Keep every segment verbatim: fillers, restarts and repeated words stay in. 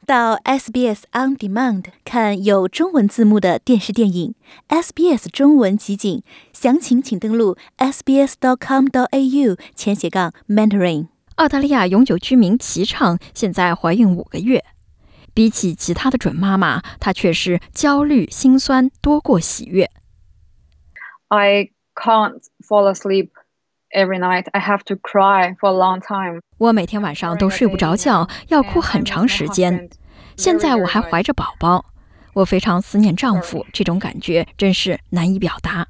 到 S B S On Demand 看有中文字幕的电视电影 S B S 中文集锦，详情请登录 s b s dot com dot a u 前斜杠 Mandarin。 澳大利亚永久居民齐畅现在怀孕五个月，比起其他的准妈妈，她却是焦虑心酸多过喜悦。 I can't fall asleep every night. I have to cry for a long time. 我每天晚上都睡不着觉，要哭很长时间。现在我还怀着宝宝，我非常思念丈夫，这种感觉真是难以表达。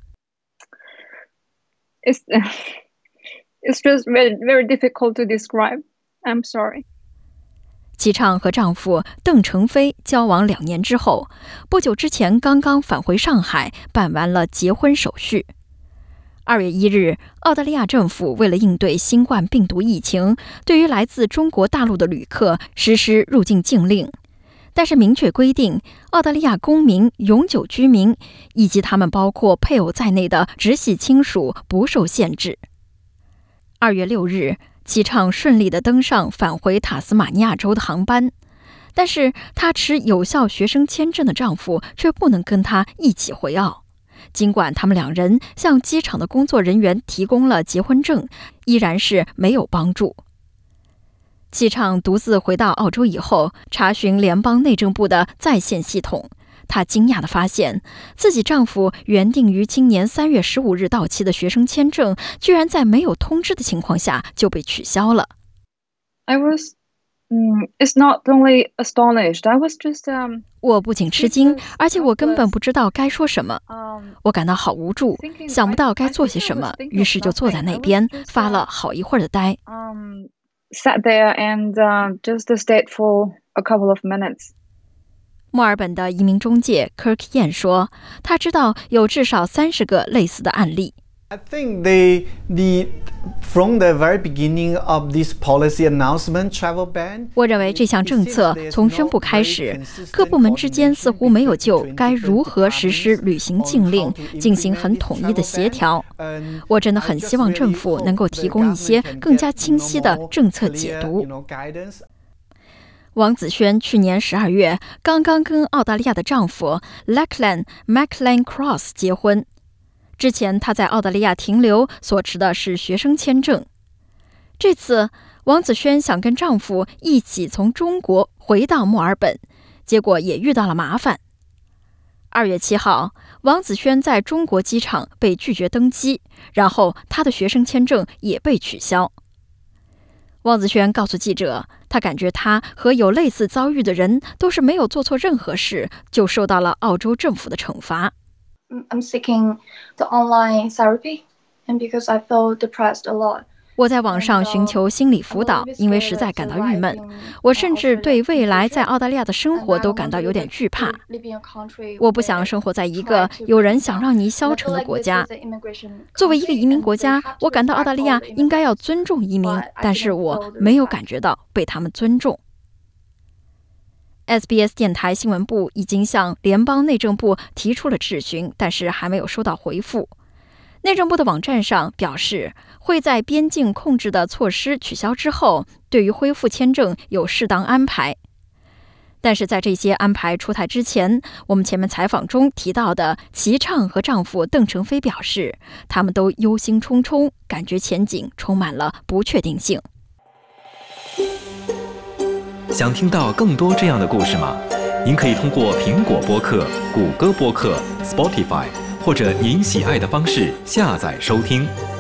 It's, it's just very, very difficult to describe. I'm sorry. 齐畅和丈夫邓成飞交往两年之后，不久之前刚刚返回上海，办完了结婚手续。二月一日，澳大利亚政府为了应对新冠病毒疫情，对于来自中国大陆的旅客实施入境禁令，但是明确规定，澳大利亚公民、永久居民以及他们包括配偶在内的直系亲属不受限制。二月六日，齐畅顺利地登上返回塔斯马尼亚州的航班，但是她持有效学生签证的丈夫却不能跟她一起回澳。尽管他们两人向机场的工作人员提供了结婚证，依然是没有帮助。齐畅独自回到澳洲以后，查询联邦内政部的在线系统，她惊讶地发现，自己丈夫原定于今年三月十五日到期的学生签证，居然在没有通知的情况下就被取消了。 I was, um, it's not only astonished. I was just, um. 我不仅吃惊，而且我根本不知道该说什么。我感到好无助，想不到该做些什么，于是就坐在那边发了好一会儿的呆。 Sat there and just stayed for a couple of minutes. 墨尔本的移民中介 Kirk Yan 说，他知道有至少三十个类似的案例。 I think they, the, from the very beginning of this policy announcement, travel ban. 我认为这项政策从宣布开始，各部门之间似乎没有就该如何实施旅行禁令进行很统一的协调。我真的很希望政府能够提供一些更加清晰的政策解读。王子轩去年十二月刚刚跟澳大利亚的丈夫 Lachlan Maclean Cross 结婚。之前他在澳大利亚停留，所持的是学生签证。这次王子轩想跟丈夫一起从中国回到墨尔本，结果也遇到了麻烦。二月七号，王子轩在中国机场被拒绝登机，然后他的学生签证也被取消。王子轩告诉记者，他感觉他和有类似遭遇的人都是没有做错任何事，就受到了澳洲政府的惩罚。 I'm seeking the online therapy, and because I feel depressed a lot. 我在网上寻求心理辅导，因为实在感到郁闷。我甚至对未来在澳大利亚的生活都感到有点惧怕。我不想生活在一个有人想让你消沉的国家。作为一个移民国家，我感到澳大利亚应该要尊重移民，但是我没有感觉到被他们尊重。S B S 电台新闻部已经向联邦内政部提出了质询，但是还没有收到回复。内政部的网站上表示，会在边境控制的措施取消之后，对于恢复签证有适当安排。但是在这些安排出台之前，我们前面采访中提到的齐畅和丈夫邓成飞表示，他们都忧心忡忡，感觉前景充满了不确定性。 想听到更多这样的故事吗？您可以通过苹果播客、谷歌播客、Spotify 或者您喜爱的方式下载收听。